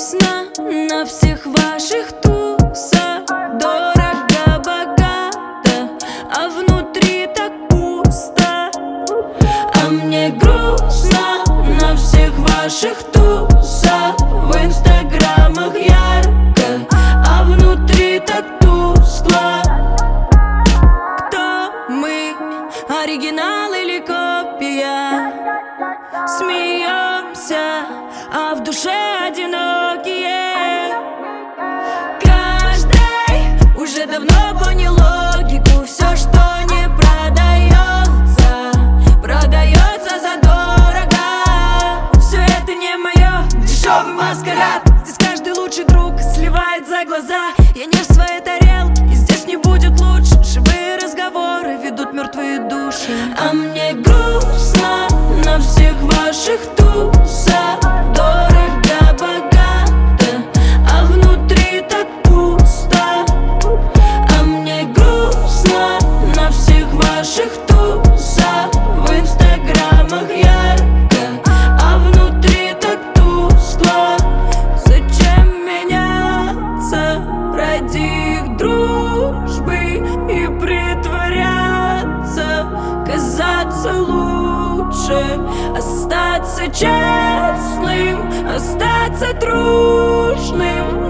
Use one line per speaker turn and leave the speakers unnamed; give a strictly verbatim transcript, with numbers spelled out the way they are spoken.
грустно на всех ваших тусах. Дорого-богато, а внутри так пусто. А мне грустно на всех ваших тусах. В инстаграмах ярко, а внутри так тускло. Кто мы, оригинал или копия? Смеемся, а в душе одинокие. Каждый уже давно понял логику. Все, что не продается, продается задорого. Все это не мое, дешевый маскарад. Здесь каждый лучший друг сливает за глаза. Я не в своей тарелке, и здесь не будет лучше. Живые разговоры ведут мертвые души. А мне грустно на всех ваших тусах. Дорого-богато, а внутри так пусто. А мне грустно на всех ваших тусах. В инстаграмах ярко, а внутри так тускло. Зачем меняться ради их дружбы и притворяться? Казаться лучше, остаться честным, остаться дружным.